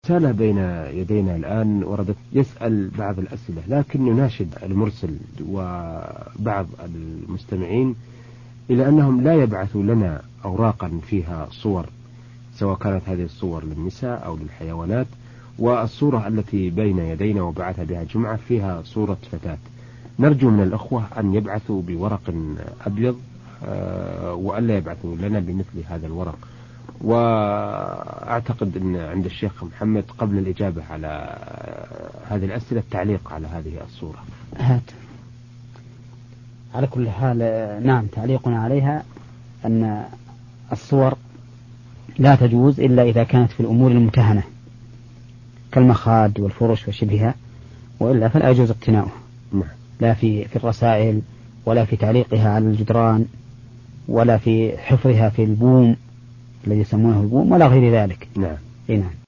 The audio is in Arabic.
رسالة بين يدينا الآن وردت يسأل بعض الأسئلة، لكن نناشد المرسل وبعض المستمعين إلى أنهم لا يبعثوا لنا أوراقا فيها صور، سواء كانت هذه الصور للنساء أو للحيوانات. والصورة التي بين يدينا وبعث بها جمعة فيها صورة فتاة. نرجو من الأخوة أن يبعثوا بورق أبيض وألا يبعثوا لنا بمثل هذا الورق. وأعتقد أن عند الشيخ محمد قبل الإجابة على هذه الأسئلة التعليق على هذه الصورة. على كل حال نعم، تعليقنا عليها أن الصور لا تجوز إلا إذا كانت في الأمور المتهنة كالمخاد والفرش وشبهها، وإلا فلا يجوز اقتناؤها، لا في الرسائل ولا في تعليقها على الجدران ولا في حفظها في البوم الذي يسمونه البوم ولا غير ذلك. نعم. نعم.